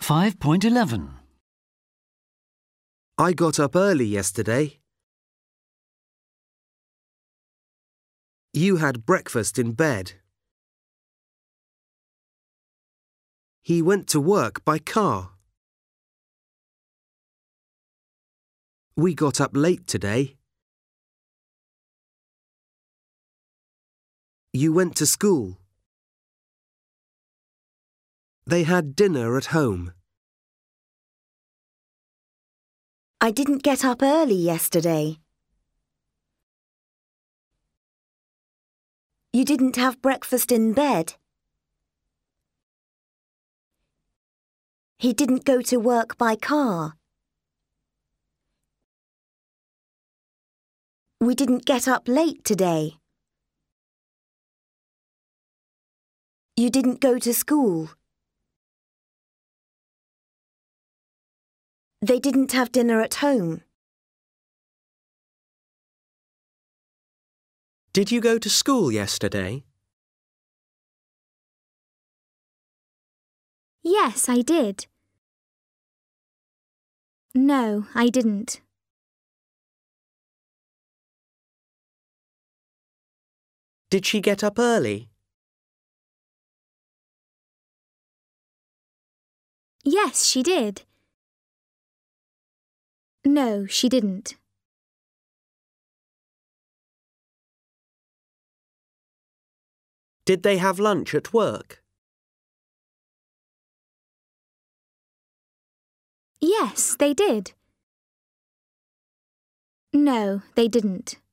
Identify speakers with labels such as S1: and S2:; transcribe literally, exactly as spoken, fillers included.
S1: five point eleven.
S2: I got up early yesterday. You had breakfast in bed. He went to work by car. We got up late today. You went to school. They had dinner at home.
S3: I didn't get up early yesterday. You didn't have breakfast in bed. He didn't go to work by car. We didn't get up late today. You didn't go to school. They didn't have dinner at home.
S2: Did you go to school yesterday?
S4: Yes, I did. No, I didn't.
S2: Did she get up early?
S4: Yes, she did. No, she didn't.
S2: Did they have lunch at work?
S4: Yes, they did. No, they didn't.